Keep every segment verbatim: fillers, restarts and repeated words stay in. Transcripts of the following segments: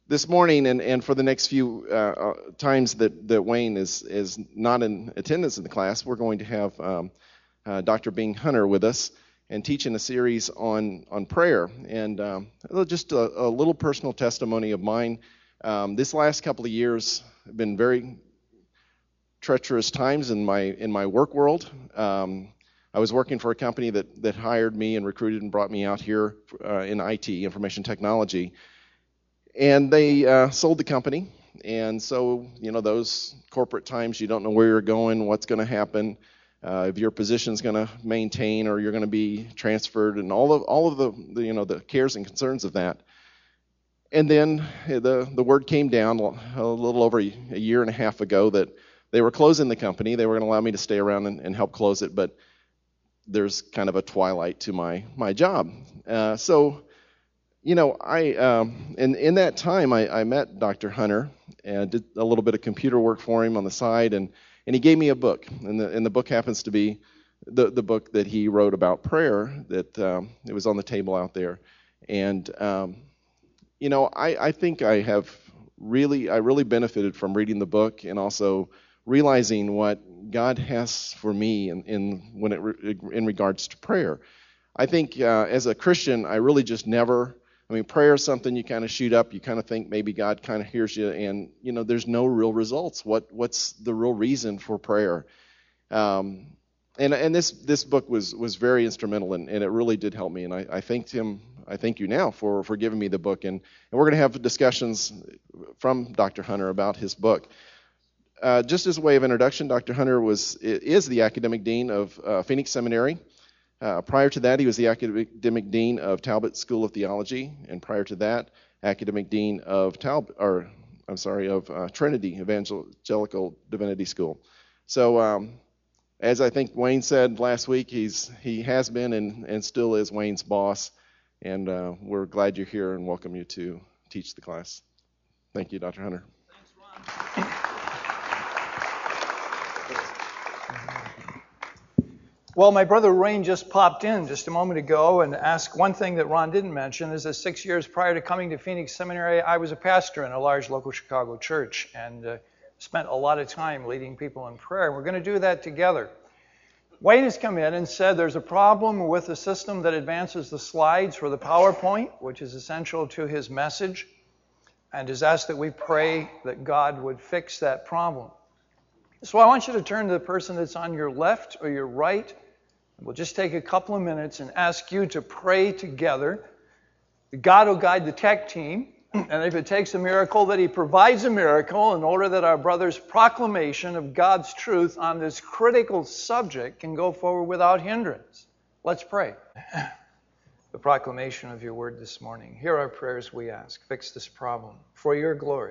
this morning and, and for the next few uh, uh, times that, that Wayne is, is not in attendance in the class, we're going to have um, uh, Doctor Bing Hunter with us and teaching a series on, on prayer. And um, just a, a little personal testimony of mine. Um, this last couple of years have been very treacherous times in my in my work world. Um, I was working for a company that, that hired me and recruited and brought me out here uh, in I T, information technology. And they uh, sold the company. And so, you know, those corporate times, you don't know where you're going, what's going to happen, uh, if your position's going to maintain or you're going to be transferred, and all of all of the, the you know the cares and concerns of that. And then the the word came down a little over a year and a half ago that they were closing the company. They were going to allow me to stay around and, and help close it, but there's kind of a twilight to my my job. Uh, so, you know, I um, in in that time I, I met Doctor Hunter and did a little bit of computer work for him on the side, and, and he gave me a book, and the and the book happens to be the the book that he wrote about prayer. That um, it was on the table out there, and um, you know, I I think I have really I really benefited from reading the book and also realizing what God has for me in, in when it re, in regards to prayer. I think uh, as a Christian, I really just never, I mean, prayer is something you kind of shoot up, you kind of think maybe God kind of hears you, and, you know, there's no real results. What What's the real reason for prayer? Um, and and this this book was was very instrumental, and, and it really did help me, and I, I thanked him, I thank you now for, for giving me the book, and, and we're going to have discussions from Doctor Hunter about his book. Uh, just as a way of introduction, Doctor Hunter was is the academic dean of uh, Phoenix Seminary. Uh, prior to that, he was the academic dean of Talbot School of Theology, and prior to that, academic dean of Talbot, or I'm sorry, of uh, Trinity Evangelical Divinity School. So, um, as I think Wayne said last week, he's he has been and, and still is Wayne's boss, and uh, we're glad you're here and welcome you to teach the class. Thank you, Doctor Hunter. Thanks, Ron. Well, my brother Wayne just popped in just a moment ago and asked one thing that Ron didn't mention is that six years prior to coming to Phoenix Seminary, I was a pastor in a large local Chicago church and uh, spent a lot of time leading people in prayer. We're going to do that together. Wayne has come in and said there's a problem with the system that advances the slides for the PowerPoint, which is essential to his message, and has asked that we pray that God would fix that problem. So I want you to turn to the person that's on your left or your right. We'll just take a couple of minutes and ask you to pray together. God will guide the tech team, and if it takes a miracle, that He provides a miracle in order that our brother's proclamation of God's truth on this critical subject can go forward without hindrance. Let's pray. The proclamation of your word this morning. Hear our prayers, we ask. Fix this problem for your glory.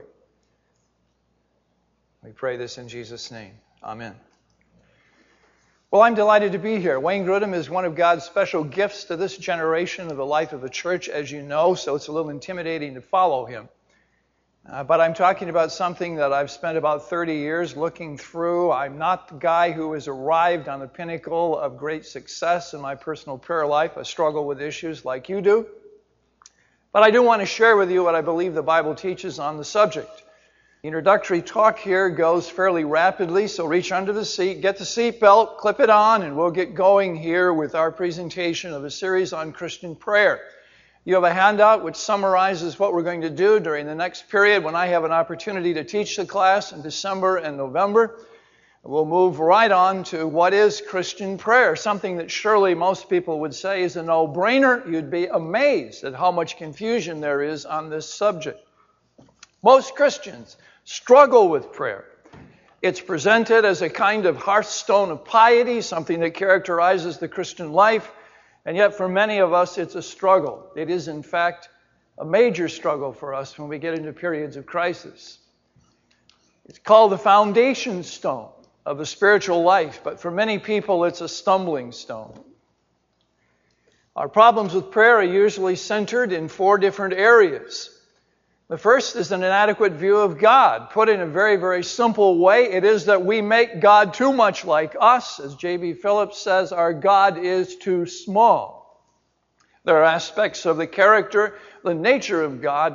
We pray this in Jesus' name. Amen. Well, I'm delighted to be here. Wayne Grudem is one of God's special gifts to this generation of the life of the church, as you know, so it's a little intimidating to follow him. Uh, but I'm talking about something that I've spent about thirty years looking through. I'm not the guy who has arrived on the pinnacle of great success in my personal prayer life. I struggle with issues like you do. But I do want to share with you what I believe the Bible teaches on the subject. The introductory talk here goes fairly rapidly, so reach under the seat, get the seatbelt, clip it on, and we'll get going here with our presentation of a series on Christian prayer. You have a handout which summarizes what we're going to do during the next period when I have an opportunity to teach the class in December and November. We'll move right on to what is Christian prayer, something that surely most people would say is a no-brainer. You'd be amazed at how much confusion there is on this subject. Most Christians struggle with prayer. It's presented as a kind of hearthstone of piety, something that characterizes the Christian life, and yet for many of us it's a struggle. It is in fact a major struggle for us when we get into periods of crisis. It's called the foundation stone of the spiritual life, but for many people it's a stumbling stone. Our problems with prayer are usually centered in four different areas. The first is an inadequate view of God. Put in a very, very simple way, it is that we make God too much like us. As J B Phillips says, our God is too small. There are aspects of the character, the nature of God,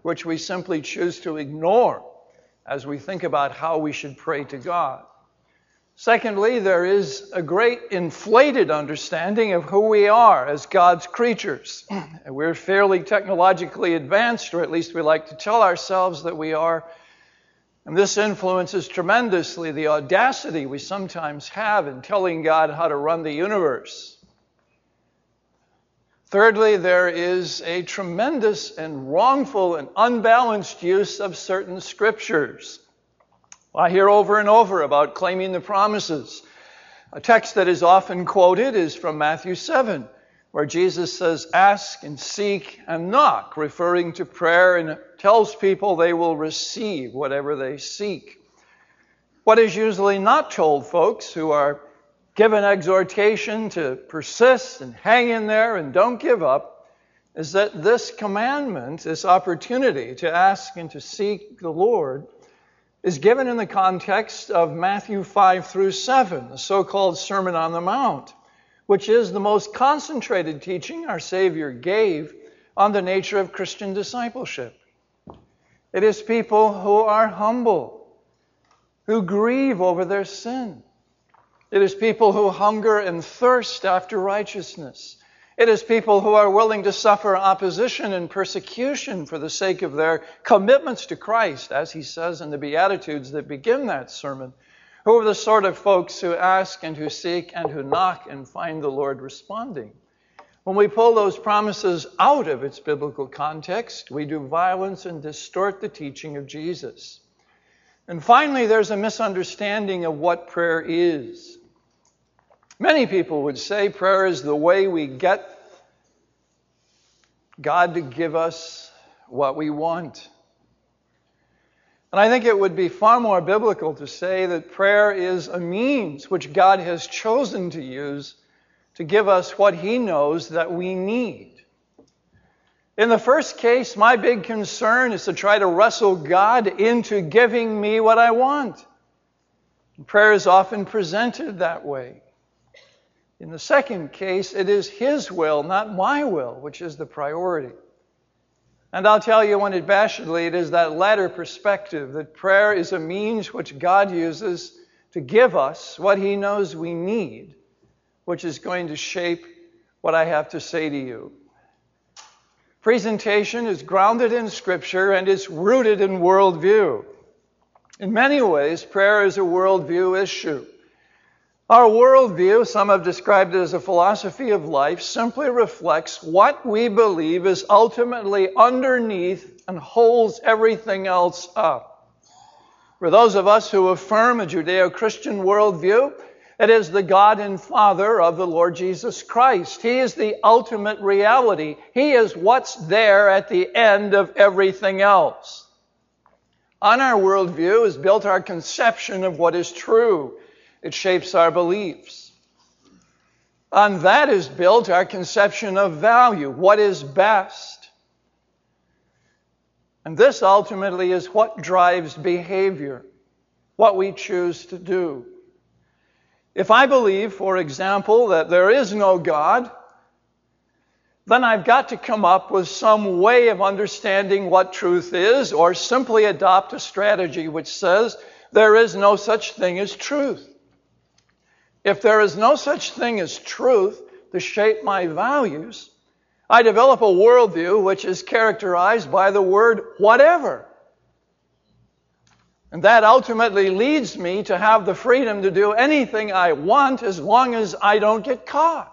which we simply choose to ignore as we think about how we should pray to God. Secondly, there is a great inflated understanding of who we are as God's creatures. We're fairly technologically advanced, or at least we like to tell ourselves that we are. And this influences tremendously the audacity we sometimes have in telling God how to run the universe. Thirdly, there is a tremendous and wrongful and unbalanced use of certain scriptures. I hear over and over about claiming the promises. A text that is often quoted is from Matthew seven, where Jesus says, ask and seek and knock, referring to prayer, and tells people they will receive whatever they seek. What is usually not told folks who are given exhortation to persist and hang in there and don't give up is that this commandment, this opportunity to ask and to seek the Lord, is given in the context of Matthew five through seven, the so-called Sermon on the Mount, which is the most concentrated teaching our Savior gave on the nature of Christian discipleship. It is people who are humble, who grieve over their sin. It is people who hunger and thirst after righteousness. It is people who are willing to suffer opposition and persecution for the sake of their commitments to Christ, as he says in the Beatitudes that begin that sermon, who are the sort of folks who ask and who seek and who knock and find the Lord responding. When we pull those promises out of its biblical context, we do violence and distort the teaching of Jesus. And finally, there's a misunderstanding of what prayer is. Many people would say prayer is the way we get God to give us what we want. And I think it would be far more biblical to say that prayer is a means which God has chosen to use to give us what he knows that we need. In the first case, my big concern is to try to wrestle God into giving me what I want. And prayer is often presented that way. In the second case, it is his will, not my will, which is the priority. And I'll tell you unabashedly, it is that latter perspective, that prayer is a means which God uses to give us what he knows we need, which is going to shape what I have to say to you. Presentation is grounded in Scripture and it's rooted in worldview. In many ways, prayer is a worldview issue. Our worldview, some have described it as a philosophy of life, simply reflects what we believe is ultimately underneath and holds everything else up. For those of us who affirm a Judeo-Christian worldview, it is the God and Father of the Lord Jesus Christ. He is the ultimate reality. He is what's there at the end of everything else. On our worldview is built our conception of what is true. It shapes our beliefs. On that is built our conception of value, what is best. And this ultimately is what drives behavior, what we choose to do. If I believe, for example, that there is no God, then I've got to come up with some way of understanding what truth is, or simply adopt a strategy which says there is no such thing as truth. If there is no such thing as truth to shape my values, I develop a worldview which is characterized by the word whatever. And that ultimately leads me to have the freedom to do anything I want as long as I don't get caught.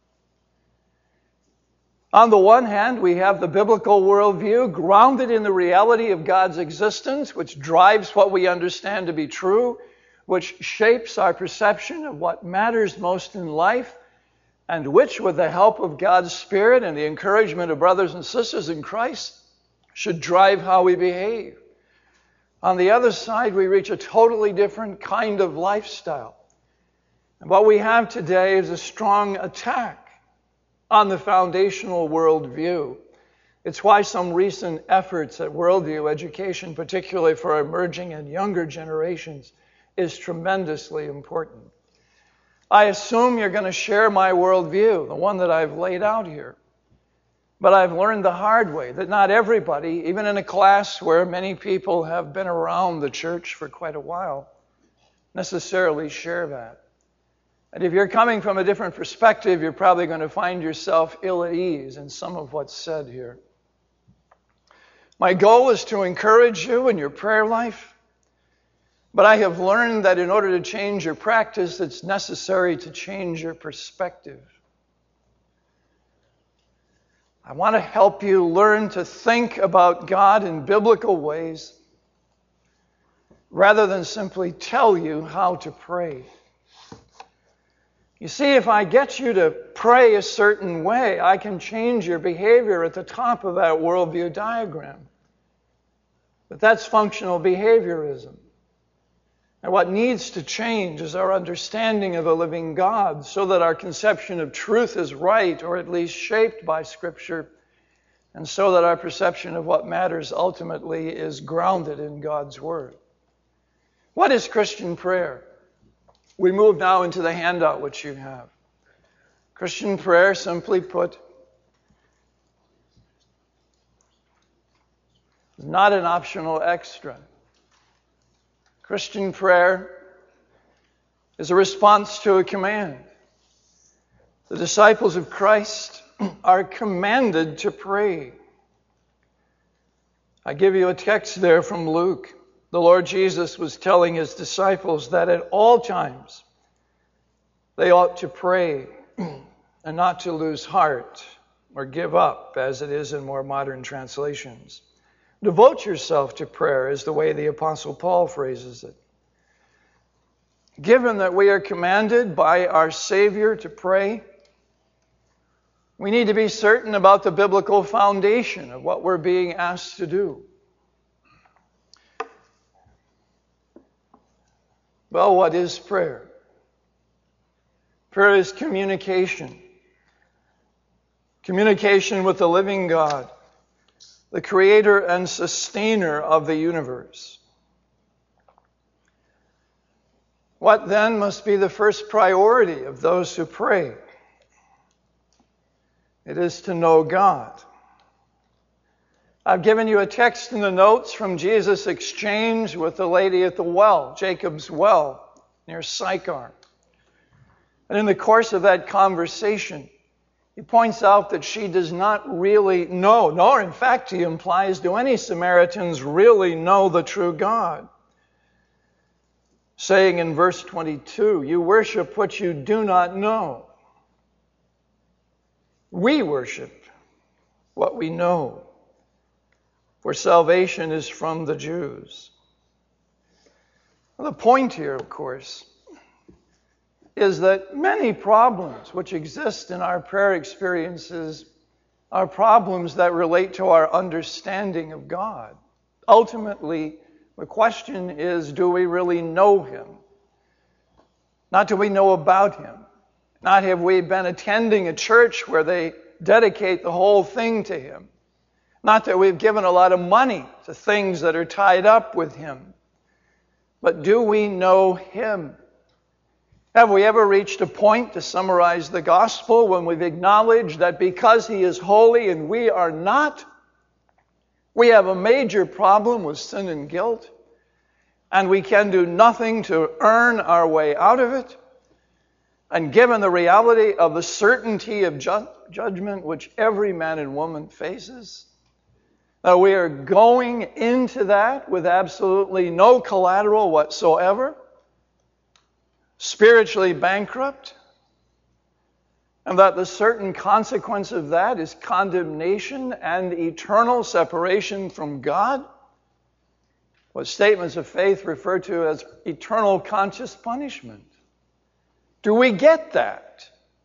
On the one hand, we have the biblical worldview grounded in the reality of God's existence, which drives what we understand to be true, which shapes our perception of what matters most in life, and which, with the help of God's Spirit and the encouragement of brothers and sisters in Christ, should drive how we behave. On the other side, we reach a totally different kind of lifestyle. And what we have today is a strong attack on the foundational worldview. It's why some recent efforts at worldview education, particularly for emerging and younger generations, is tremendously important. I assume you're going to share my worldview, the one that I've laid out here. But I've learned the hard way that not everybody, even in a class where many people have been around the church for quite a while, necessarily share that. And if you're coming from a different perspective, you're probably going to find yourself ill at ease in some of what's said here. My goal is to encourage you in your prayer life, but I have learned that in order to change your practice, it's necessary to change your perspective. I want to help you learn to think about God in biblical ways rather than simply tell you how to pray. You see, if I get you to pray a certain way, I can change your behavior at the top of that worldview diagram. But that's functional behaviorism. And what needs to change is our understanding of a living God so that our conception of truth is right, or at least shaped by Scripture, and so that our perception of what matters ultimately is grounded in God's Word. What is Christian prayer? We move now into the handout which you have. Christian prayer, simply put, is not an optional extra. Christian prayer is a response to a command. The disciples of Christ are commanded to pray. I give you a text there from Luke. The Lord Jesus was telling his disciples that at all times they ought to pray and not to lose heart or give up, as it is in more modern translations. Devote yourself to prayer is the way the Apostle Paul phrases it. Given that we are commanded by our Savior to pray, we need to be certain about the biblical foundation of what we're being asked to do. Well, what is prayer? Prayer is communication. Communication with the living God, the creator and sustainer of the universe. What then must be the first priority of those who pray? It is to know God. I've given you a text in the notes from Jesus' exchange with the lady at the well, Jacob's well, near Sychar. And in the course of that conversation, he points out that she does not really know, nor in fact he implies, do any Samaritans really know the true God? Saying in verse twenty-two, you worship what you do not know. We worship what we know, for salvation is from the Jews. Well, the point here, of course, is that many problems which exist in our prayer experiences are problems that relate to our understanding of God. Ultimately, the question is, do we really know Him? Not do we know about Him. Not have we been attending a church where they dedicate the whole thing to Him. Not that we've given a lot of money to things that are tied up with Him. But do we know Him? Have we ever reached a point, to summarize the gospel, when we've acknowledged that because He is holy and we are not, we have a major problem with sin and guilt, and we can do nothing to earn our way out of it? And given the reality of the certainty of ju- judgment which every man and woman faces, that we are going into that with absolutely no collateral whatsoever, spiritually bankrupt, and that the certain consequence of that is condemnation and eternal separation from God, what statements of faith refer to as eternal conscious punishment. Do we get that?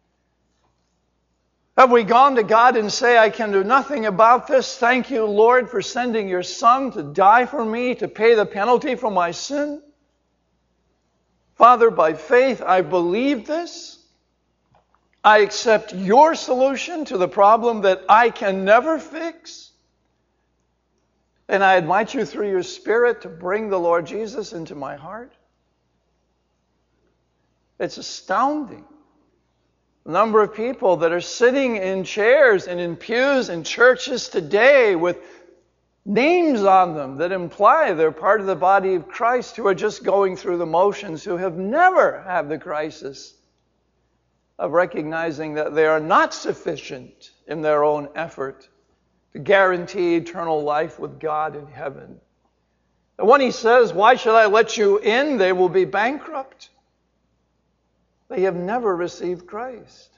Have we gone to God and say, I can do nothing about this. Thank you, Lord, for sending your Son to die for me, to pay the penalty for my sin? Father, by faith, I believe this. I accept your solution to the problem that I can never fix. And I invite you through your Spirit to bring the Lord Jesus into my heart. It's astounding The number of people that are sitting in chairs and in pews in churches today with names on them that imply they're part of the body of Christ, who are just going through the motions, who have never had the crisis of recognizing that they are not sufficient in their own effort to guarantee eternal life with God in heaven. And when he says, "Why should I let you in?" they will be bankrupt. They have never received Christ.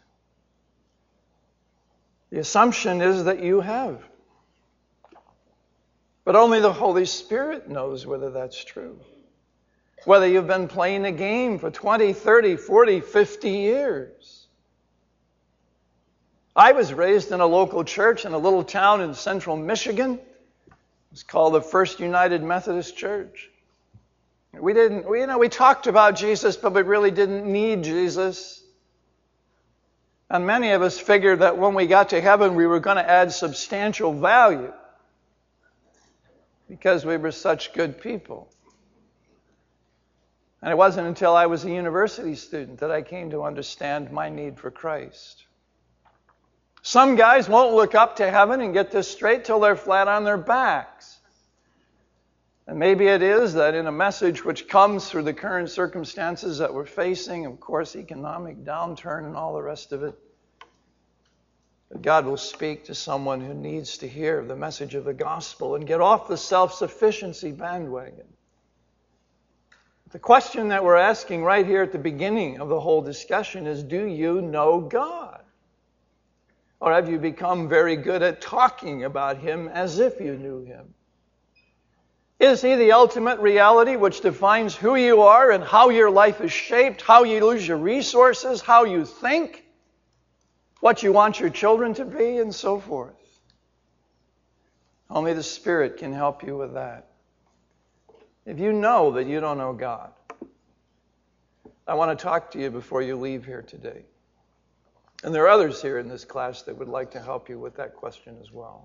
The assumption is that you have. But only the Holy Spirit knows whether that's true. Whether you've been playing a game for twenty, thirty, forty, fifty years. I was raised in a local church in a little town in central Michigan. It's called the First United Methodist Church. We didn't, we, you know, we talked about Jesus, but we really didn't need Jesus. And many of us figured that when we got to heaven, we were going to add substantial value because we were such good people. And it wasn't until I was a university student that I came to understand my need for Christ. Some guys won't look up to heaven and get this straight till they're flat on their backs. And maybe it is that in a message which comes through the current circumstances that we're facing, of course, economic downturn and all the rest of it, that God will speak to someone who needs to hear the message of the gospel and get off the self-sufficiency bandwagon. The question that we're asking right here at the beginning of the whole discussion is, do you know God? Or have you become very good at talking about Him as if you knew Him? Is He the ultimate reality which defines who you are and how your life is shaped, how you use your resources, how you think, what you want your children to be, and so forth? Only the Spirit can help you with that. If you know that you don't know God, I want to talk to you before you leave here today. And there are others here in this class that would like to help you with that question as well.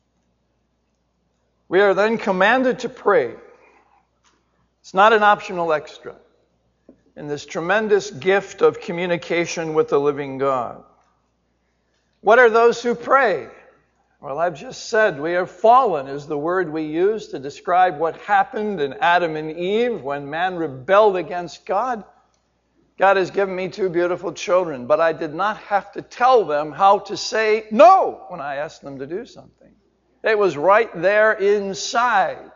We are then commanded to pray. It's not an optional extra in this tremendous gift of communication with the living God. What are those who pray? Well, I've just said we are fallen is the word we use to describe what happened in Adam and Eve when man rebelled against God. God has given me two beautiful children, but I did not have to tell them how to say no when I asked them to do something. It was right there inside.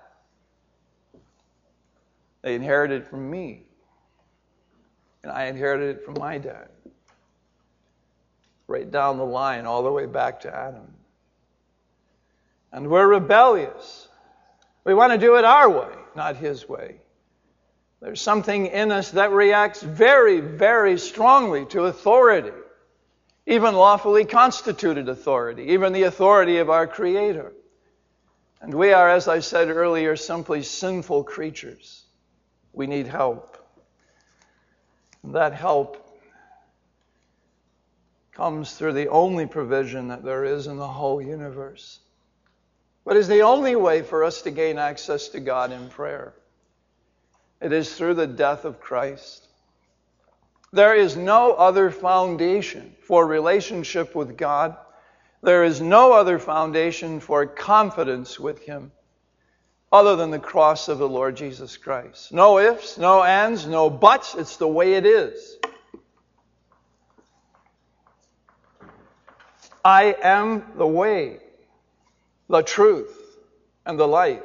They inherited it from me. And I inherited it from my dad. Right down the line, all the way back to Adam. And we're rebellious. We want to do it our way, not His way. There's something in us that reacts very, very strongly to authority. Even lawfully constituted authority, even the authority of our Creator. And we are, as I said earlier, simply sinful creatures. We need help. And that help comes through the only provision that there is in the whole universe. But is the only way for us to gain access to God in prayer. It is through the death of Christ. There is no other foundation for relationship with God. There is no other foundation for confidence with Him other than the cross of the Lord Jesus Christ. No ifs, no ands, no buts. It's the way it is. I am the way, the truth, and the life.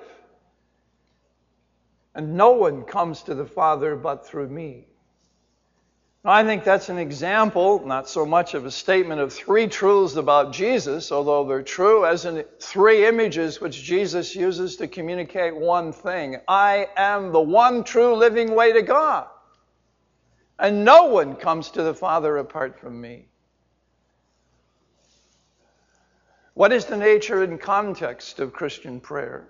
And no one comes to the Father but through me. Now, I think that's an example, not so much of a statement of three truths about Jesus, although they're true, as in three images which Jesus uses to communicate one thing. I am the one true living way to God. And no one comes to the Father apart from me. What is the nature and context of Christian prayer?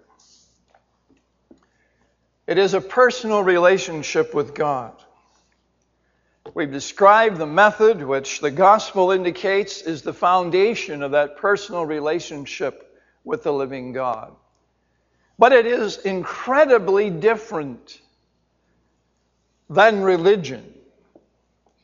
It is a personal relationship with God. We've described the method which the gospel indicates is the foundation of that personal relationship with the living God. But it is incredibly different than religion.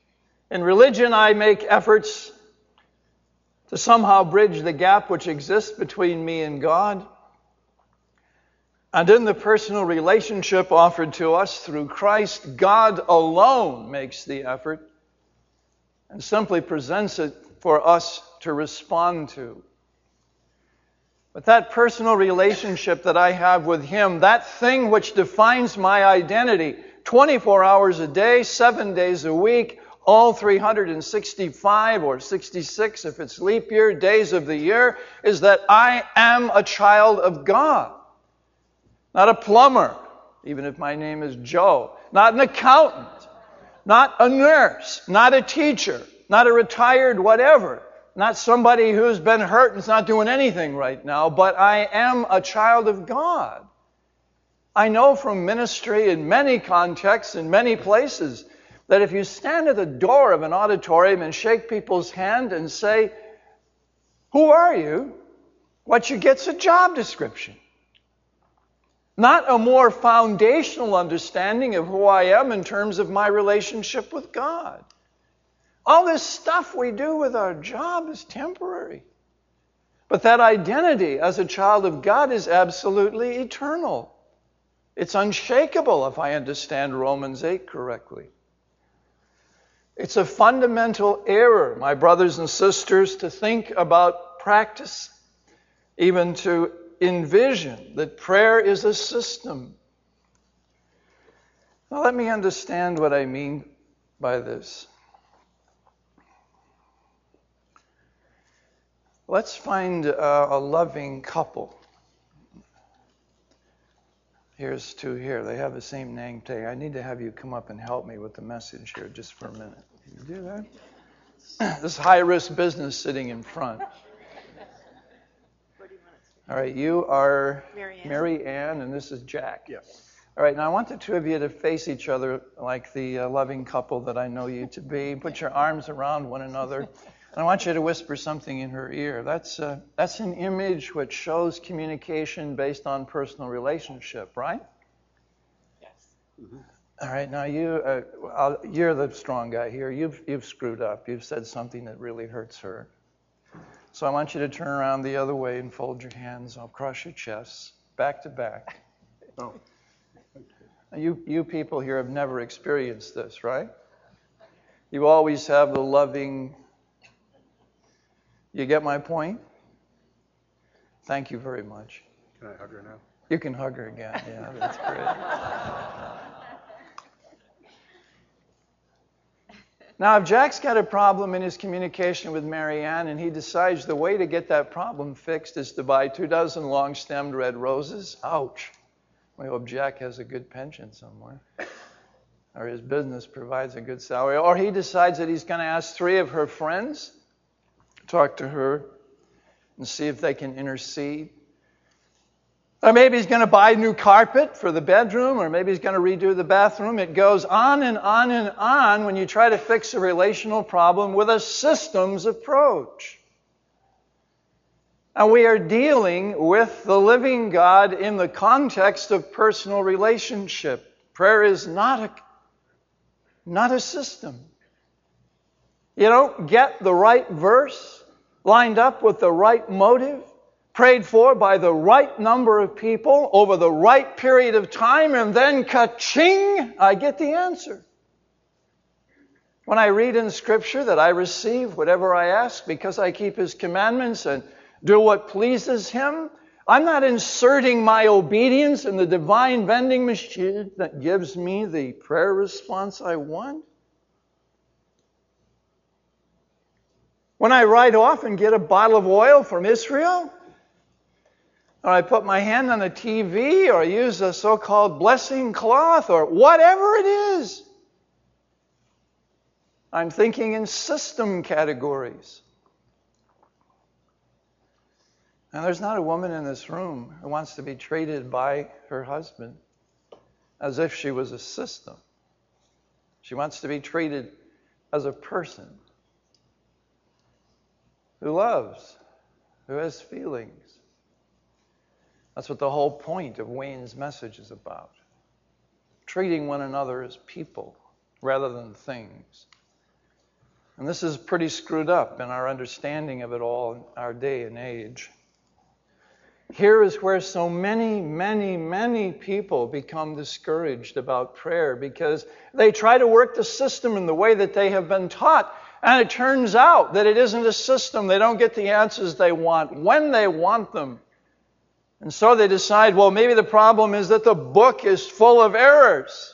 In religion, I make efforts to somehow bridge the gap which exists between me and God. And in the personal relationship offered to us through Christ, God alone makes the effort and simply presents it for us to respond to. But that personal relationship that I have with Him, that thing which defines my identity, twenty-four hours a day, seven days a week, all three hundred sixty-five or sixty-six if it's leap year, days of the year, is that I am a child of God. Not a plumber, even if my name is Joe. Not an accountant. Not a nurse. Not a teacher. Not a retired whatever. Not somebody who's been hurt and is not doing anything right now. But I am a child of God. I know from ministry in many contexts, in many places, that if you stand at the door of an auditorium and shake people's hand and say, "Who are you?" what you get's a job description. Not a more foundational understanding of who I am in terms of my relationship with God. All this stuff we do with our job is temporary. But that identity as a child of God is absolutely eternal. It's unshakable, if I understand Romans eight correctly. It's a fundamental error, my brothers and sisters, to think about practice, even to envision that prayer is a system. Now let me understand what I mean by this. Let's find uh, a loving couple. Here's two here. They have the same name tag. I need to have you come up and help me with the message here just for a minute. Can you do that? This high-risk business sitting in front. All right, you are Mary Ann. Mary Ann, and this is Jack. Yes. All right, now I want the two of you to face each other like the uh, loving couple that I know you to be. Put your arms around one another. And I want you to whisper something in her ear. That's uh, that's an image which shows communication based on personal relationship, right? Yes. Mm-hmm. All right, now you, uh, I'll, you're the strong guy here. You've you've screwed up. You've said something that really hurts her. So I want you to turn around the other way and fold your hands across your chests, back to back. Oh. You you people here have never experienced this, right? You always have the loving. You get my point? Thank you very much. Can I hug her now? You can hug her again. Yeah, that's great. Now, if Jack's got a problem in his communication with Mary Ann and he decides the way to get that problem fixed is to buy two dozen long-stemmed red roses, ouch. We hope Jack has a good pension somewhere. Or his business provides a good salary. Or he decides that he's going to ask three of her friends, talk to her, and see if they can intercede. Or maybe he's going to buy new carpet for the bedroom, or maybe he's going to redo the bathroom. It goes on and on and on when you try to fix a relational problem with a systems approach. And we are dealing with the living God in the context of personal relationship. Prayer is not a, not a system. You don't get the right verse lined up with the right motive, prayed for by the right number of people over the right period of time, and then ka-ching, I get the answer. When I read in Scripture that I receive whatever I ask because I keep His commandments and do what pleases Him, I'm not inserting my obedience in the divine vending machine that gives me the prayer response I want. When I ride off and get a bottle of oil from Israel, or I put my hand on a T V, or I use a so-called blessing cloth, or whatever it is, I'm thinking in system categories. Now, there's not a woman in this room who wants to be treated by her husband as if she was a system. She wants to be treated as a person who loves, who has feelings. That's what the whole point of Wayne's message is about. Treating one another as people rather than things. And this is pretty screwed up in our understanding of it all in our day and age. Here is where so many, many, many people become discouraged about prayer because they try to work the system in the way that they have been taught. And it turns out that it isn't a system. They don't get the answers they want when they want them. And so they decide, well, maybe the problem is that the book is full of errors.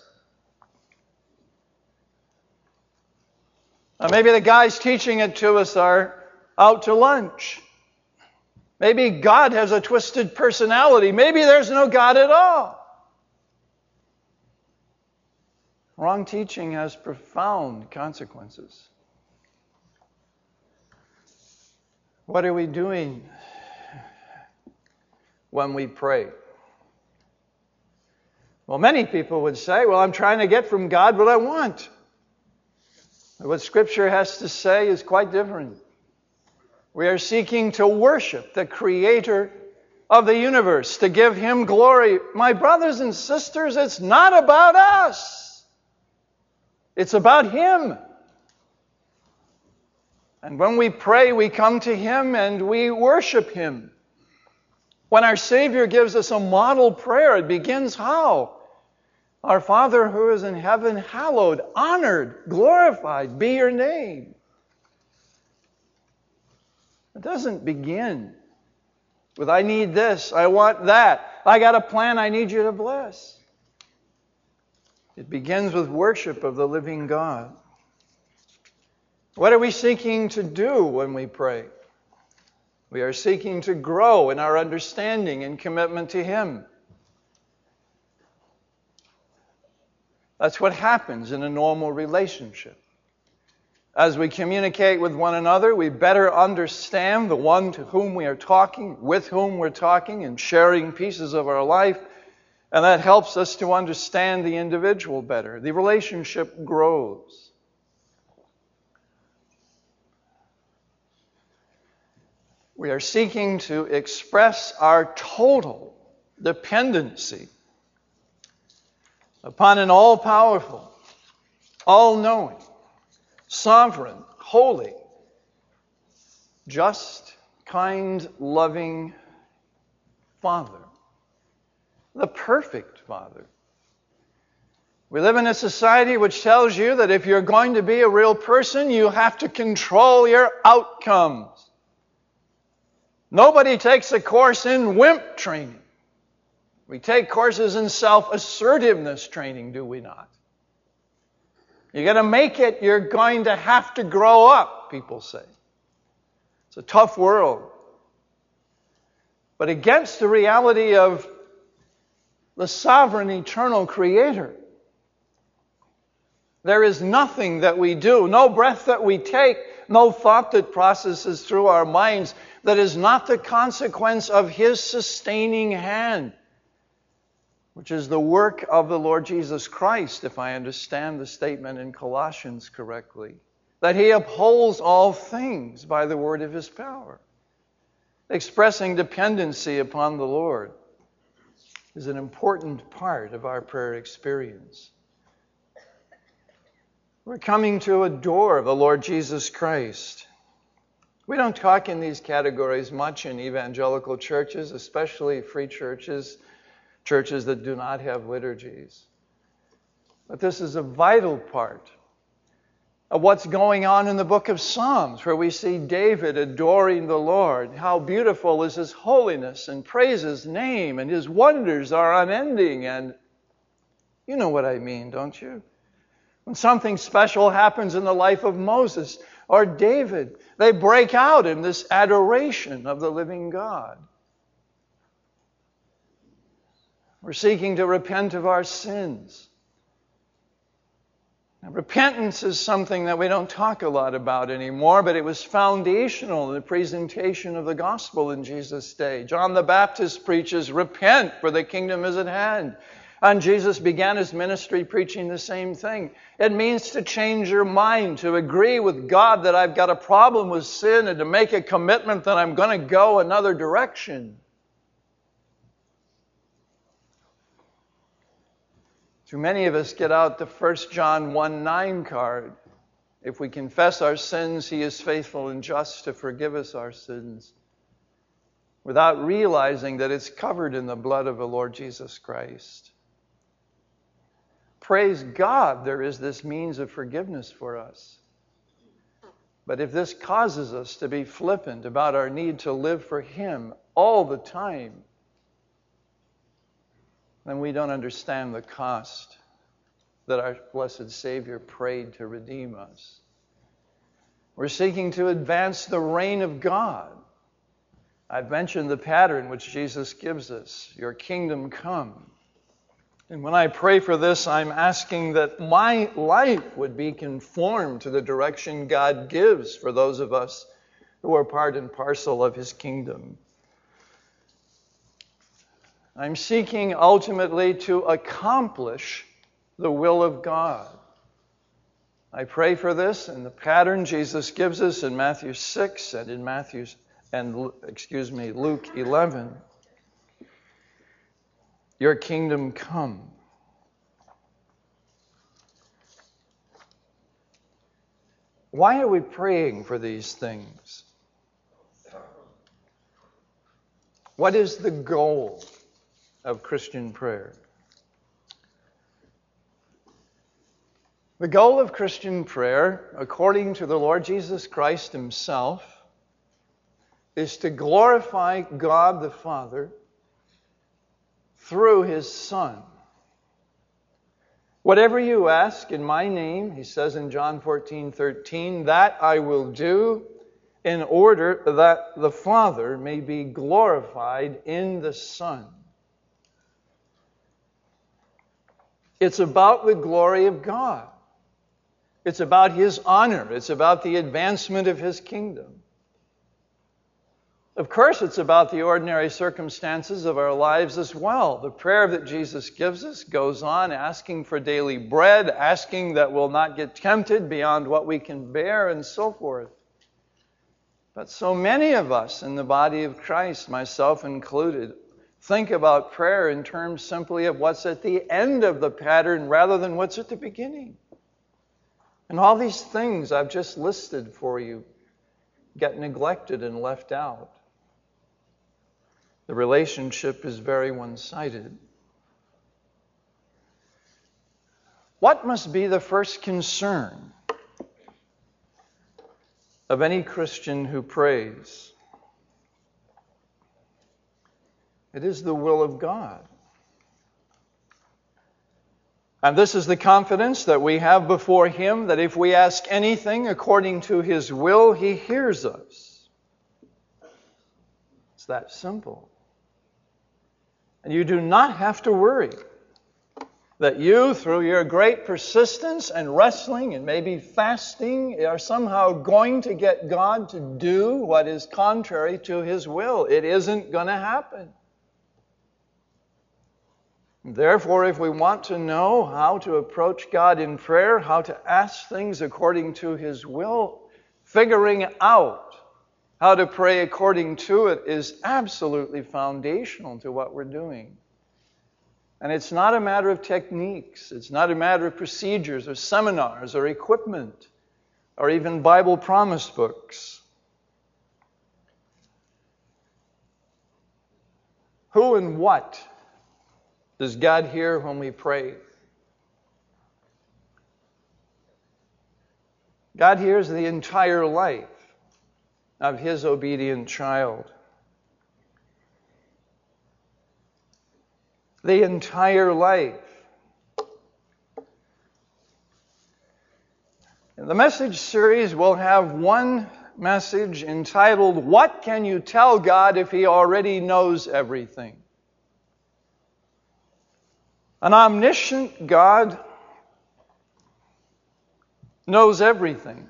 Or maybe the guys teaching it to us are out to lunch. Maybe God has a twisted personality. Maybe there's no God at all. Wrong teaching has profound consequences. What are we doing when we pray? Well, many people would say, well, I'm trying to get from God what I want. What Scripture has to say is quite different. We are seeking to worship the Creator of the universe, to give Him glory. My brothers and sisters, it's not about us. It's about Him. And when we pray, we come to Him and we worship Him. When our Savior gives us a model prayer, it begins how? Our Father who is in heaven, hallowed, honored, glorified be your name. It doesn't begin with, I need this, I want that, I got a plan I need you to bless. It begins with worship of the living God. What are we seeking to do when we pray? We are seeking to grow in our understanding and commitment to Him. That's what happens in a normal relationship. As we communicate with one another, we better understand the one to whom we are talking, with whom we're talking, and sharing pieces of our life. And that helps us to understand the individual better. The relationship grows. We are seeking to express our total dependency upon an all-powerful, all-knowing, sovereign, holy, just, kind, loving Father. The perfect Father. We live in a society which tells you that if you're going to be a real person, you have to control your outcomes. Nobody takes a course in wimp training. We take courses in self-assertiveness training, do we not? You're going to make it, you're going to have to grow up, people say. It's a tough world. But against the reality of the sovereign, eternal Creator, there is nothing that we do, no breath that we take, no thought that processes through our minds that is not the consequence of His sustaining hand, which is the work of the Lord Jesus Christ, if I understand the statement in Colossians correctly, that He upholds all things by the word of His power. Expressing dependency upon the Lord is an important part of our prayer experience. We're coming to adore the Lord Jesus Christ. We don't talk in these categories much in evangelical churches, especially free churches, churches that do not have liturgies. But this is a vital part of what's going on in the book of Psalms, where we see David adoring the Lord. How beautiful is His holiness, and praise His name, and His wonders are unending. And you know what I mean, don't you? When something special happens in the life of Moses or David, they break out in this adoration of the living God. We're seeking to repent of our sins. Now, repentance is something that we don't talk a lot about anymore, but it was foundational in the presentation of the gospel in Jesus' day. John the Baptist preaches, repent, for the kingdom is at hand. And Jesus began His ministry preaching the same thing. It means to change your mind, to agree with God that I've got a problem with sin, and to make a commitment that I'm going to go another direction. Too many of us get out the First John one nine card If we confess our sins, He is faithful and just to forgive us our sins, without realizing that it's covered in the blood of the Lord Jesus Christ. Praise God, there is this means of forgiveness for us. But if this causes us to be flippant about our need to live for Him all the time, then we don't understand the cost that our blessed Savior paid to redeem us. We're seeking to advance the reign of God. I've mentioned the pattern which Jesus gives us, your kingdom come. And when I pray for this, I'm asking that my life would be conformed to the direction God gives for those of us who are part and parcel of His kingdom. I'm seeking ultimately to accomplish the will of God. I pray for this in the pattern Jesus gives us in Matthew six and in Matthew and excuse me, Luke eleven. Your kingdom come. Why are we praying for these things? What is the goal of Christian prayer? The goal of Christian prayer, according to the Lord Jesus Christ Himself, is to glorify God the Father through His Son. Whatever you ask in my name, He says in John fourteen thirteen, that I will do in order that the Father may be glorified in the Son. It's about the glory of God. It's about His honor. It's about the advancement of His kingdom. Of course, it's about the ordinary circumstances of our lives as well. The prayer that Jesus gives us goes on asking for daily bread, asking that we'll not get tempted beyond what we can bear, and so forth. But so many of us in the body of Christ, myself included, think about prayer in terms simply of what's at the end of the pattern rather than what's at the beginning. And all these things I've just listed for you get neglected and left out. The relationship is very one-sided. What must be the first concern of any Christian who prays? It is the will of God. And this is the confidence that we have before Him, that if we ask anything according to His will, He hears us. It's that simple. And you do not have to worry that you, through your great persistence and wrestling and maybe fasting, are somehow going to get God to do what is contrary to His will. It isn't going to happen. Therefore, if we want to know how to approach God in prayer, how to ask things according to His will, figuring out how to pray according to it is absolutely foundational to what we're doing. And it's not a matter of techniques. It's not a matter of procedures or seminars or equipment or even Bible promise books. Who and what does God hear when we pray? God hears the entire life of His obedient child. The entire life. In the message series, we'll have one message entitled, What Can You Tell God If He Already Knows Everything? An omniscient God knows everything.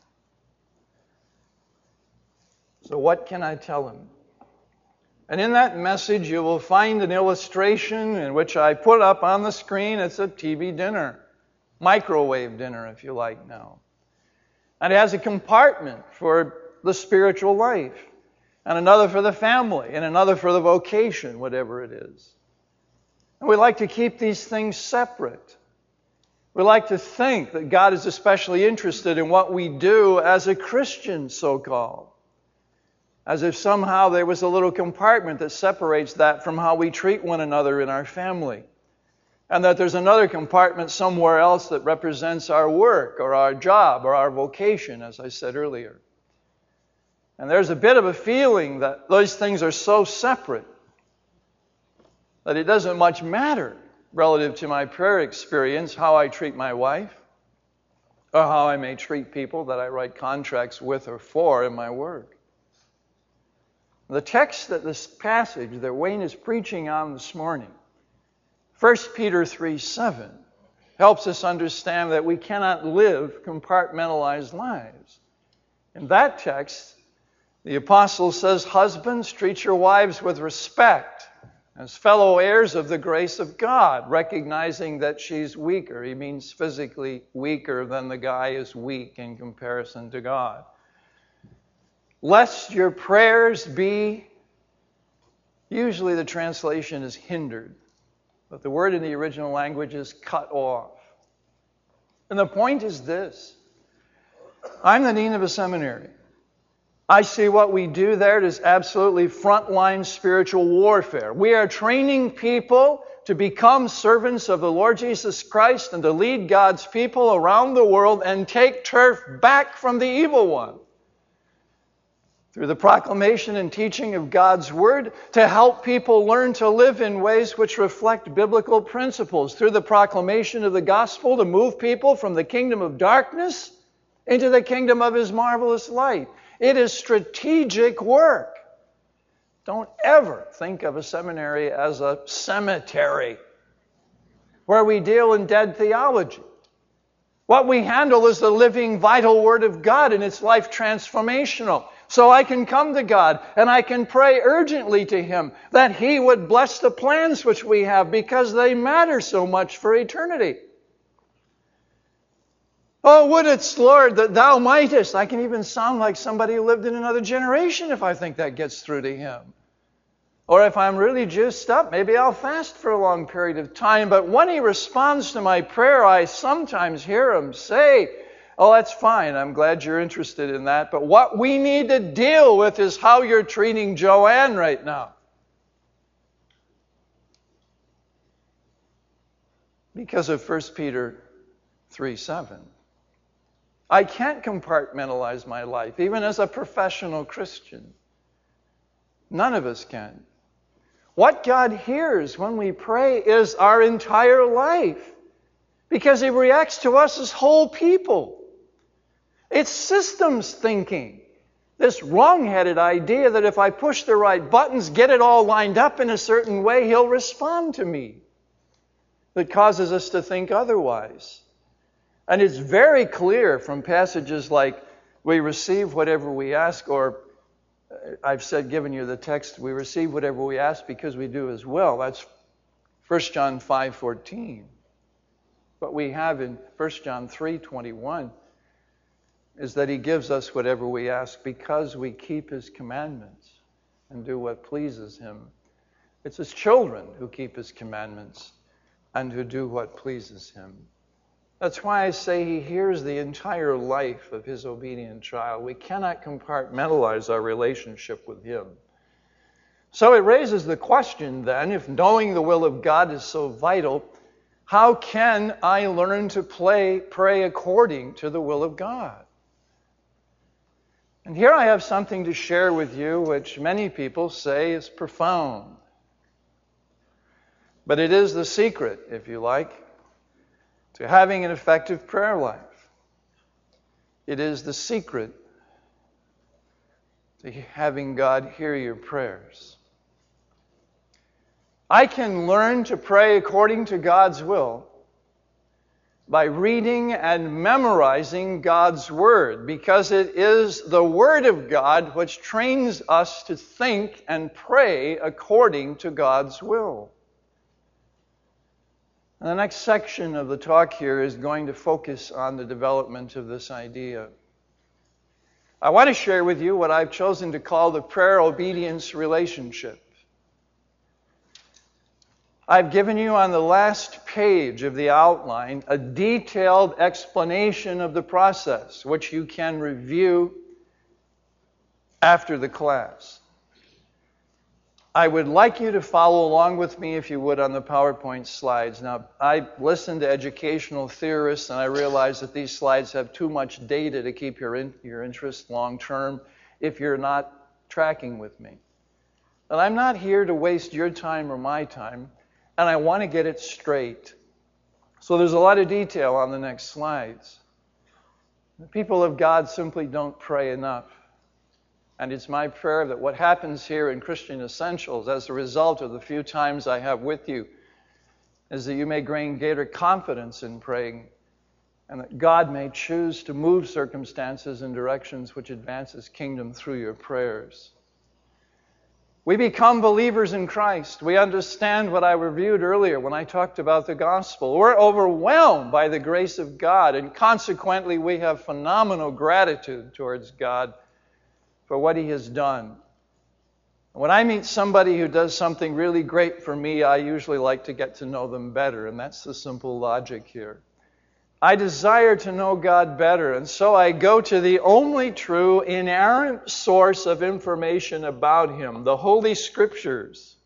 So what can I tell Him? And in that message, you will find an illustration in which I put up on the screen. It's a T V dinner, microwave dinner, if you like now. And it has a compartment for the spiritual life, and another for the family, and another for the vocation, whatever it is. And we like to keep these things separate. We like to think that God is especially interested in what we do as a Christian, so-called. As if somehow there was a little compartment that separates that from how we treat one another in our family. And that there's another compartment somewhere else that represents our work or our job or our vocation, as I said earlier. And there's a bit of a feeling that those things are so separate that it doesn't much matter relative to my prayer experience how I treat my wife or how I may treat people that I write contracts with or for in my work. The text that this passage that Wayne is preaching on this morning, First Peter three seven, helps us understand that we cannot live compartmentalized lives. In that text, the apostle says, husbands, treat your wives with respect as fellow heirs of the grace of God, recognizing that she's weaker. He means physically weaker than the guy is weak in comparison to God. Lest your prayers be, usually the translation is hindered, but the word in the original language is cut off. And the point is this. I'm the dean of a seminary. I see what we do there as absolutely frontline spiritual warfare. We are training people to become servants of the Lord Jesus Christ and to lead God's people around the world and take turf back from the evil one. Through the proclamation and teaching of God's Word, to help people learn to live in ways which reflect biblical principles. Through the proclamation of the gospel, to move people from the kingdom of darkness into the kingdom of His marvelous light. It is strategic work. Don't ever think of a seminary as a cemetery where we deal in dead theology. What we handle is the living, vital Word of God, and it's life transformational. So I can come to God and I can pray urgently to Him that He would bless the plans which we have because they matter so much for eternity. Oh, would it, Lord, that Thou mightest. I can even sound like somebody who lived in another generation if I think that gets through to Him. Or if I'm really juiced up, maybe I'll fast for a long period of time. But when He responds to my prayer, I sometimes hear Him say, oh, that's fine. I'm glad you're interested in that. But what we need to deal with is how you're treating Joanne right now. Because of First Peter three seven. I can't compartmentalize my life, even as a professional Christian. None of us can. What God hears when we pray is our entire life, because He reacts to us as whole people. It's systems thinking. This wrong-headed idea that if I push the right buttons, get it all lined up in a certain way, He'll respond to me. That causes us to think otherwise. And it's very clear from passages like, we receive whatever we ask, or I've said, given you the text, we receive whatever we ask because we do His will. That's First John five fourteen. What we have in First John three twenty-one is that He gives us whatever we ask because we keep His commandments and do what pleases Him. It's His children who keep His commandments and who do what pleases Him. That's why I say He hears the entire life of His obedient child. We cannot compartmentalize our relationship with Him. So it raises the question then, if knowing the will of God is so vital, how can I learn to play, pray according to the will of God? And here I have something to share with you which many people say is profound. But it is the secret, if you like, to having an effective prayer life. It is the secret to having God hear your prayers. I can learn to pray according to God's will by reading and memorizing God's Word, because it is the Word of God which trains us to think and pray according to God's will. And the next section of the talk here is going to focus on the development of this idea. I want to share with you what I've chosen to call the prayer-obedience relationship. I've given you on the last page of the outline a detailed explanation of the process, which you can review after the class. I would like you to follow along with me, if you would, on the PowerPoint slides. Now, I listened to educational theorists, and I realize that these slides have too much data to keep your, in, your interest long term if you're not tracking with me. But I'm not here to waste your time or my time, and I want to get it straight. So there's a lot of detail on the next slides. The people of God simply don't pray enough. And it's my prayer that what happens here in Christian Essentials as a result of the few times I have with you is that you may gain greater confidence in praying, and that God may choose to move circumstances in directions which advance His kingdom through your prayers. We become believers in Christ. We understand what I reviewed earlier when I talked about the gospel. We're overwhelmed by the grace of God, and consequently we have phenomenal gratitude towards God for what He has done. When I meet somebody who does something really great for me, I usually like to get to know them better, and that's the simple logic here. I desire to know God better, and so I go to the only true, inerrant source of information about Him, the Holy Scriptures.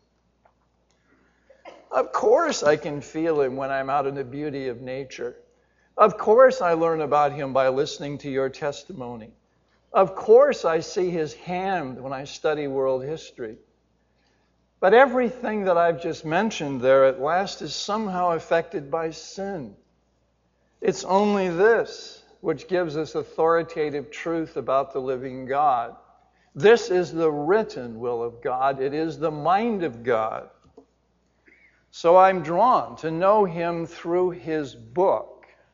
Of course I can feel Him when I'm out in the beauty of nature. Of course I learn about Him by listening to your testimony. Of course I see His hand when I study world history. But everything that I've just mentioned there at last is somehow affected by sin. It's only this which gives us authoritative truth about the living God. This is the written will of God. It is the mind of God. So I'm drawn to know Him through His book.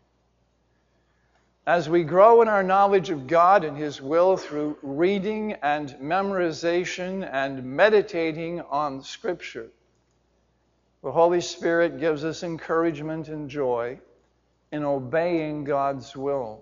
As we grow in our knowledge of God and His will through reading and memorization and meditating on Scripture, the Holy Spirit gives us encouragement and joy in obeying God's will.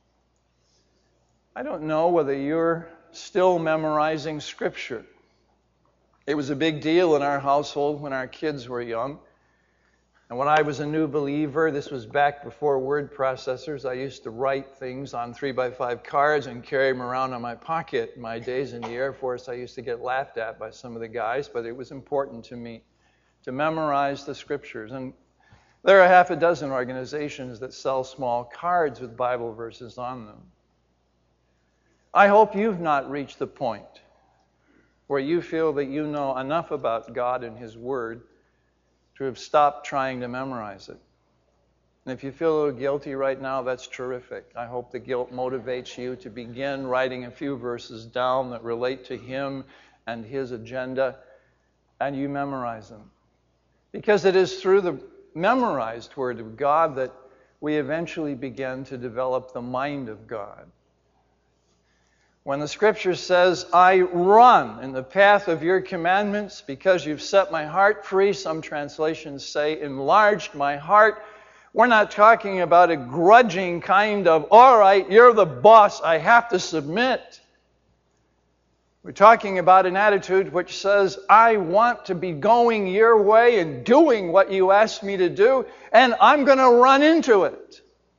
I don't know whether you're still memorizing Scripture. It was a big deal in our household when our kids were young. And when I was a new believer, this was back before word processors, I used to write things on three by five cards and carry them around in my pocket. In my days in the Air Force, I used to get laughed at by some of the guys, but it was important to me to memorize the Scriptures. And there are half a dozen organizations that sell small cards with Bible verses on them. I hope you've not reached the point where you feel that you know enough about God and His Word to have stopped trying to memorize it. And if you feel a little guilty right now, that's terrific. I hope the guilt motivates you to begin writing a few verses down that relate to Him and His agenda, and you memorize them. Because it is through the memorized Word of God that we eventually begin to develop the mind of God. When the Scripture says, I run in the path of your commandments because you've set my heart free, some translations say, enlarged my heart. We're not talking about a grudging kind of, all right, you're the boss, I have to submit. We're talking about an attitude which says, I want to be going your way and doing what you asked me to do, and I'm going to run into it.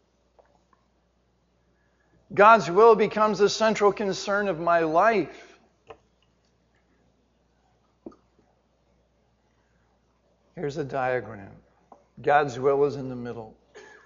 God's will becomes the central concern of my life. Here's a diagram. God's will is in the middle.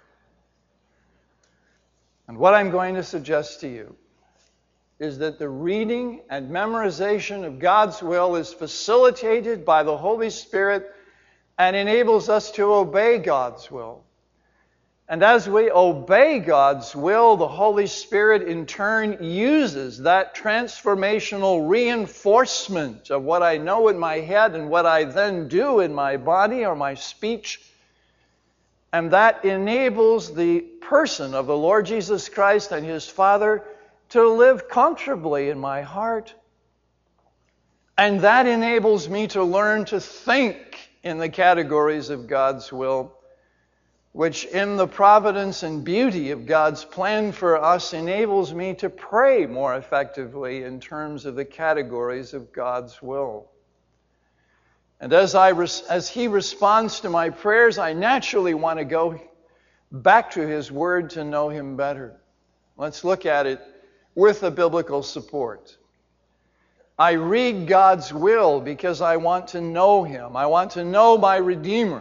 And what I'm going to suggest to you is that the reading and memorization of God's will is facilitated by the Holy Spirit and enables us to obey God's will. And as we obey God's will, the Holy Spirit in turn uses that transformational reinforcement of what I know in my head and what I then do in my body or my speech. And that enables the person of the Lord Jesus Christ and His Father to live comfortably in my heart. And that enables me to learn to think in the categories of God's will, which in the providence and beauty of God's plan for us enables me to pray more effectively in terms of the categories of God's will. And as I res- as He responds to my prayers, I naturally want to go back to His Word to know Him better. Let's look at it with a biblical support. I read God's will because I want to know Him. I want to know my Redeemer.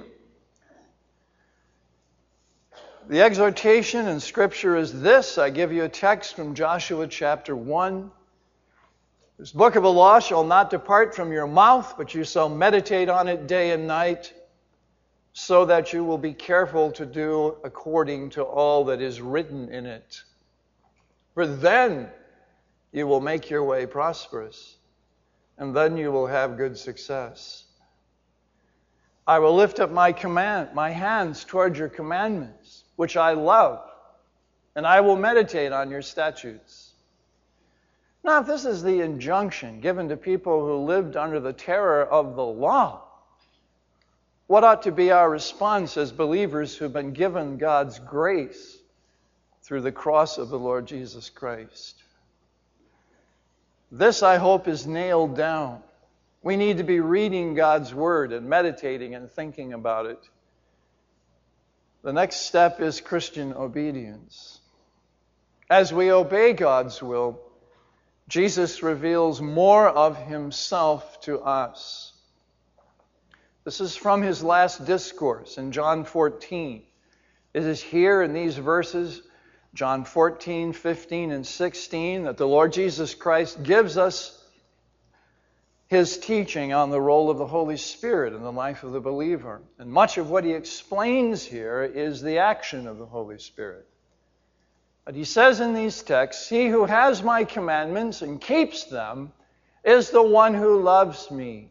The exhortation in Scripture is this. I give you a text from Joshua chapter one. This book of the law shall not depart from your mouth, but you shall meditate on it day and night, so that you will be careful to do according to all that is written in it. For then you will make your way prosperous, and then you will have good success. I will lift up my command, my hands toward your commandments, which I love, and I will meditate on your statutes. Now, if this is the injunction given to people who lived under the terror of the law, what ought to be our response as believers who've been given God's grace through the cross of the Lord Jesus Christ? This, I hope, is nailed down. We need to be reading God's Word and meditating and thinking about it. The next step is Christian obedience. As we obey God's will, Jesus reveals more of Himself to us. This is from His last discourse in John fourteen. It is here in these verses, John fourteen, fifteen, and sixteen, that the Lord Jesus Christ gives us His teaching on the role of the Holy Spirit in the life of the believer. And much of what He explains here is the action of the Holy Spirit. But He says in these texts, "He who has my commandments and keeps them is the one who loves me."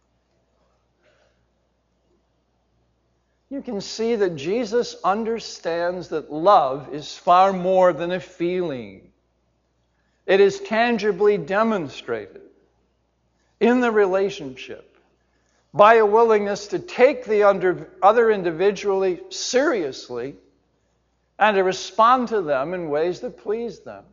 You can see that Jesus understands that love is far more than a feeling. It is tangibly demonstrated in the relationship by a willingness to take the other individually seriously and to respond to them in ways that please them.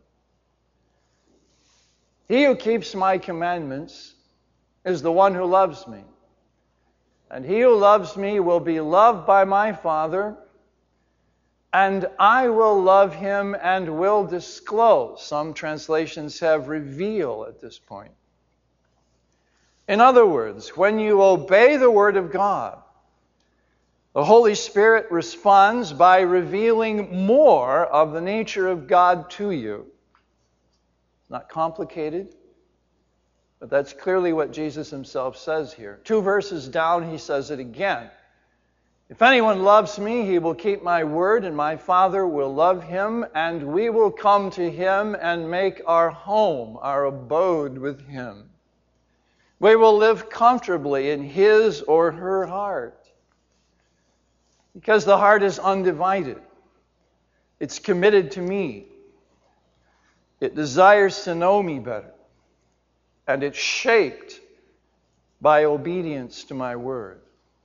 He who keeps my commandments is the one who loves me. And he who loves me will be loved by my Father, and I will love him and will disclose. Some translations have reveal at this point. In other words, when you obey the Word of God, the Holy Spirit responds by revealing more of the nature of God to you. It's not complicated, but that's clearly what Jesus Himself says here. Two verses down, He says it again. "If anyone loves me, he will keep my word, and my Father will love him, and we will come to him and make our home, our abode with him. We will live comfortably in his or her heart." Because the heart is undivided. It's committed to me. It desires to know me better. And it's shaped by obedience to my word.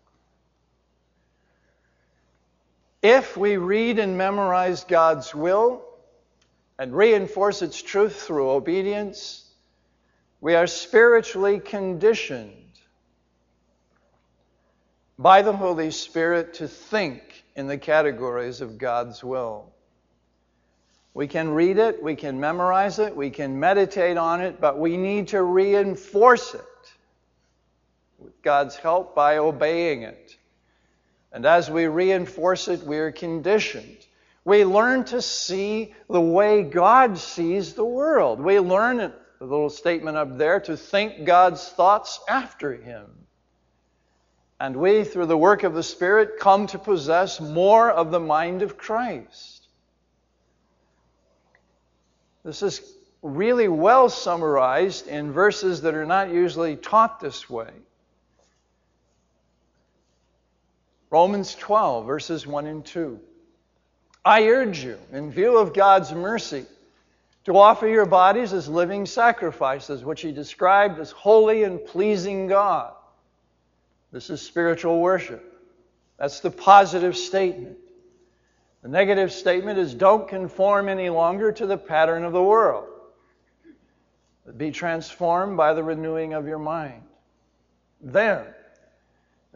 If we read and memorize God's will and reinforce its truth through obedience, we are spiritually conditioned by the Holy Spirit to think in the categories of God's will. We can read it, we can memorize it, we can meditate on it, but we need to reinforce it with God's help by obeying it. And as we reinforce it, we are conditioned. We learn to see the way God sees the world. We learn, the little statement up there, to think God's thoughts after Him. And we, through the work of the Spirit, come to possess more of the mind of Christ. This is really well summarized in verses that are not usually taught this way. Romans twelve, verses one and two. "I urge you, in view of God's mercy, to offer your bodies as living sacrifices, which He described as holy and pleasing God." This is spiritual worship. That's the positive statement. The negative statement is, don't conform any longer to the pattern of the world, but be transformed by the renewing of your mind. Then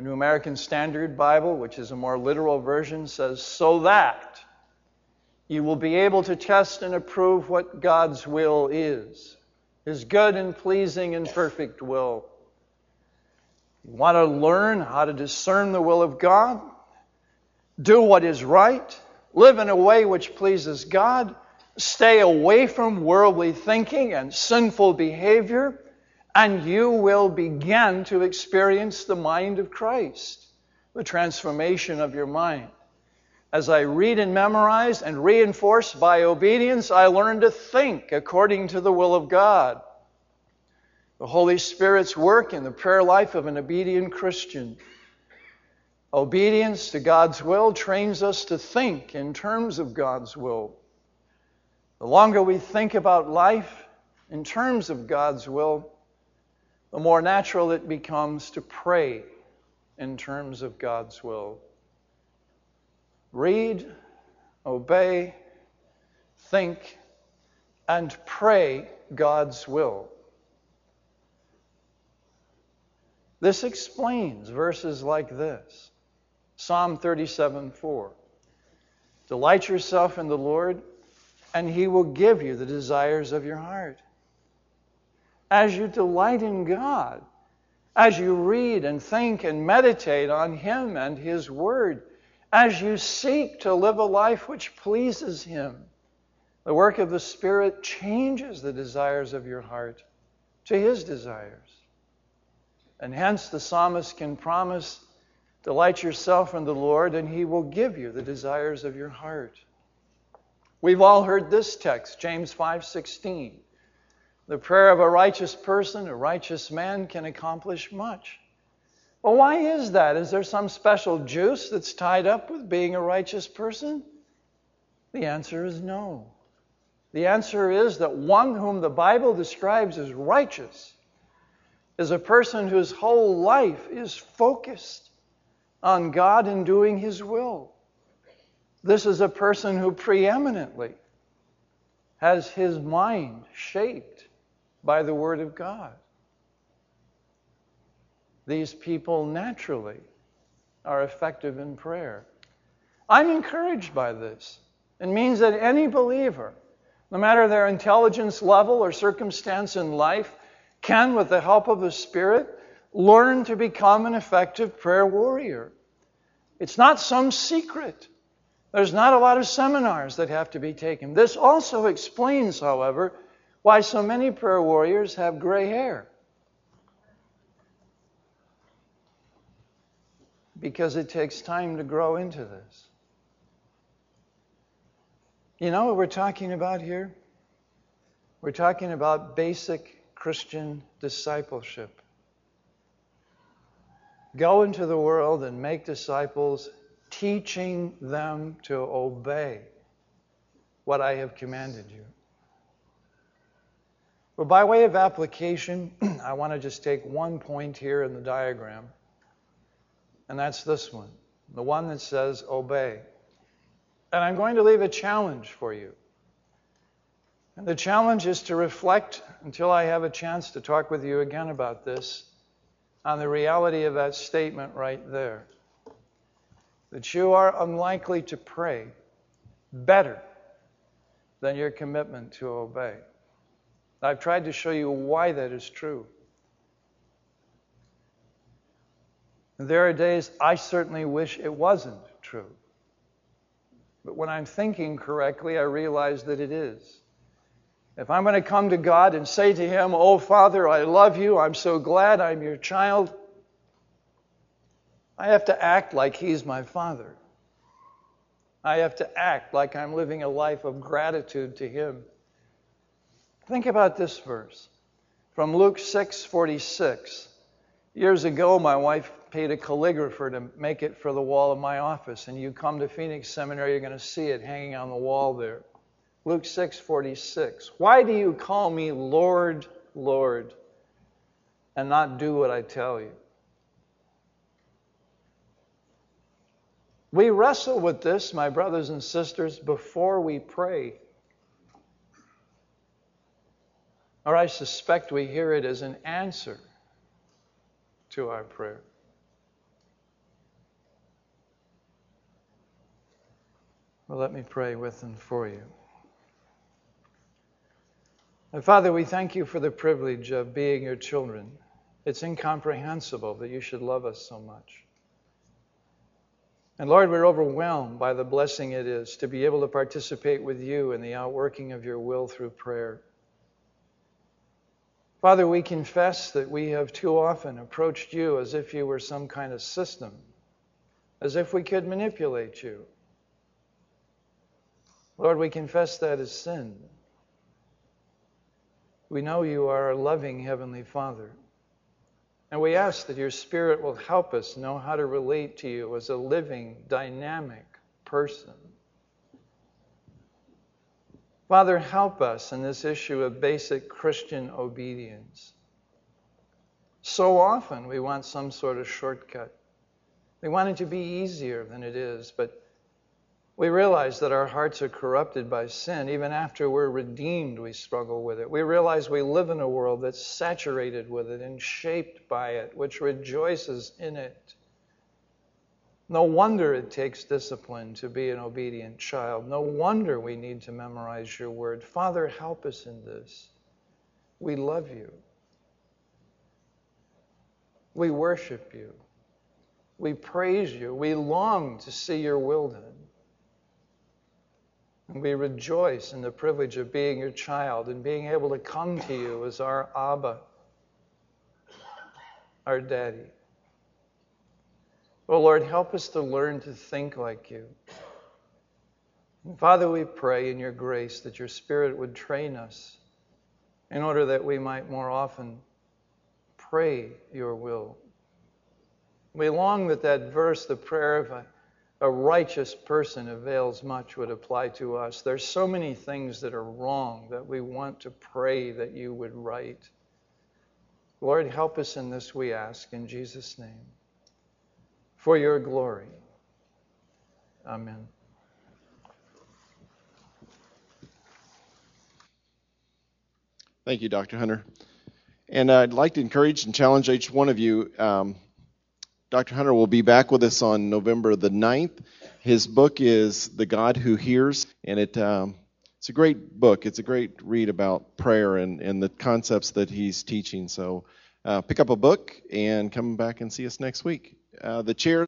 The New American Standard Bible, which is a more literal version, says, so that you will be able to test and approve what God's will is, His good and pleasing and perfect will. You want to learn how to discern the will of God, do what is right, live in a way which pleases God, stay away from worldly thinking and sinful behavior, and you will begin to experience the mind of Christ, the transformation of your mind. As I read and memorize and reinforce by obedience, I learn to think according to the will of God. The Holy Spirit's work in the prayer life of an obedient Christian. Obedience to God's will trains us to think in terms of God's will. The longer we think about life in terms of God's will, the more natural it becomes to pray in terms of God's will. Read, obey, think, and pray God's will. This explains verses like this. Psalm thirty-seven four. Delight yourself in the Lord, and He will give you the desires of your heart. As you delight in God, as you read and think and meditate on Him and His Word, as you seek to live a life which pleases Him, the work of the Spirit changes the desires of your heart to His desires. And hence the psalmist can promise, delight yourself in the Lord, and He will give you the desires of your heart. We've all heard this text, James five sixteen. The prayer of a righteous person, a righteous man, can accomplish much. Well, why is that? Is there some special juice that's tied up with being a righteous person? The answer is no. The answer is that one whom the Bible describes as righteous is a person whose whole life is focused on God and doing His will. This is a person who preeminently has his mind shaped by the Word of God. These people naturally are effective in prayer. I'm encouraged by this. It means that any believer, no matter their intelligence level or circumstance in life, can, with the help of the Spirit, learn to become an effective prayer warrior. It's not some secret. There's not a lot of seminars that have to be taken. This also explains, however, why so many prayer warriors have gray hair. Because it takes time to grow into this. You know what we're talking about here? We're talking about basic Christian discipleship. Go into the world and make disciples, teaching them to obey what I have commanded you. But by way of application, I want to just take one point here in the diagram, and that's this one, the one that says obey. And I'm going to leave a challenge for you. And the challenge is to reflect, until I have a chance to talk with you again about this, on the reality of that statement right there. That you are unlikely to pray better than your commitment to obey. I've tried to show you why that is true. There are days I certainly wish it wasn't true. But when I'm thinking correctly, I realize that it is. If I'm going to come to God and say to Him, "Oh, Father, I love you. I'm so glad I'm your child," I have to act like He's my Father. I have to act like I'm living a life of gratitude to Him. Think about this verse from Luke six forty-six. Years ago, my wife paid a calligrapher to make it for the wall of my office. And you come to Phoenix Seminary, you're going to see it hanging on the wall there. Luke six forty-six. Why do you call me Lord, Lord, and not do what I tell you? We wrestle with this, my brothers and sisters, before we pray. Or I suspect we hear it as an answer to our prayer. Well, let me pray with and for you. And Father, we thank you for the privilege of being your children. It's incomprehensible that you should love us so much. And Lord, we're overwhelmed by the blessing it is to be able to participate with you in the outworking of your will through prayer. Father, we confess that we have too often approached you as if you were some kind of system, as if we could manipulate you. Lord, we confess that as sin. We know you are a loving Heavenly Father. And we ask that your Spirit will help us know how to relate to you as a living, dynamic person. Father, help us in this issue of basic Christian obedience. So often we want some sort of shortcut. We want it to be easier than it is, but we realize that our hearts are corrupted by sin. Even after we're redeemed, we struggle with it. We realize we live in a world that's saturated with it and shaped by it, which rejoices in it. No wonder it takes discipline to be an obedient child. No wonder we need to memorize your word. Father, help us in this. We love you. We worship you. We praise you. We long to see your will done. And we rejoice in the privilege of being your child and being able to come to you as our Abba, our Daddy. Oh Lord, help us to learn to think like you. And Father, we pray in your grace that your Spirit would train us in order that we might more often pray your will. We long that that verse, the prayer of a A righteous person avails much, would apply to us. There's so many things that are wrong that we want to pray that you would right. Lord, help us in this, we ask, in Jesus' name, for your glory. Amen. Thank you, Doctor Hunter. And I'd like to encourage and challenge each one of you. Um, Doctor Hunter will be back with us on November the ninth. His book is The God Who Hears, and it um, it's a great book. It's a great read about prayer and, and the concepts that he's teaching. So uh, pick up a book and come back and see us next week. Uh, the chair.